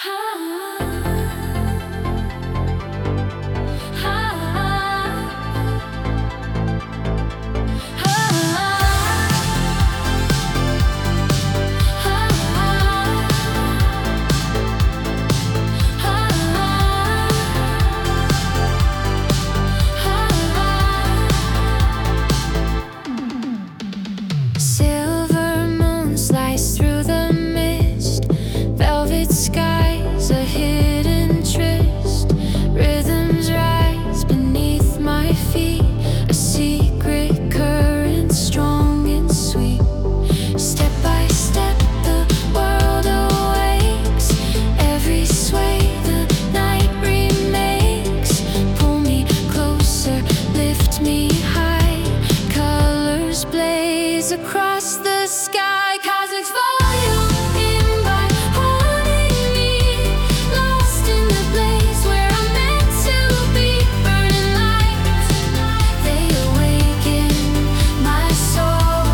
Silver moon slice through the mist, velvet skies, a hidden tryst. Rhythms rise beneath my feet, a secret current strong and sweet. Step by step the world awakes, every sway the night remakes. Pull me closer, lift me high, colors blaze across the sky. Cosmic fire in my haunting me, lost in the blaze where I'm meant to be. Burning lights, they awaken my soul.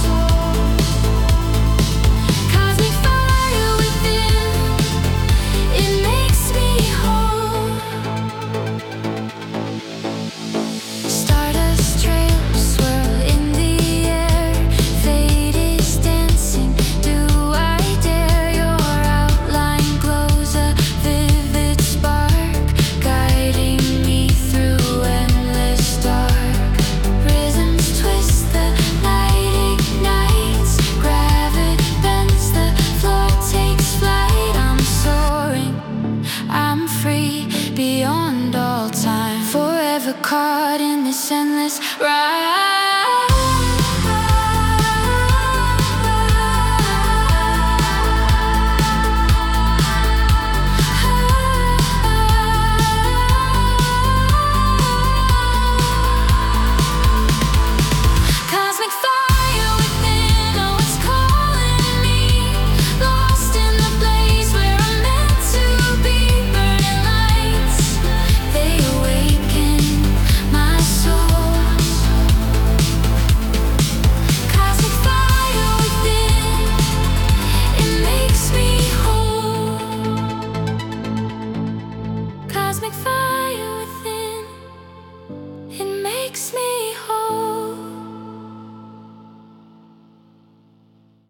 Cosmic fire within, it makes me whole. Stardust trails swirl in the air, fate is dancing. Do I dare? Your outline glows, a vivid spark, guiding me through endless dark. Rhythms twist, the night ignites, gravity bends, the floor takes flight. I'm soaring, I'm free, beyond all time, forever caught in this endless ride. Cosmic fire within, oh, it's calling me. Lost in the blaze where I'm meant to be. Burning lights, they awaken my soul. Cosmic fire within, it makes me whole. Cosmic fire.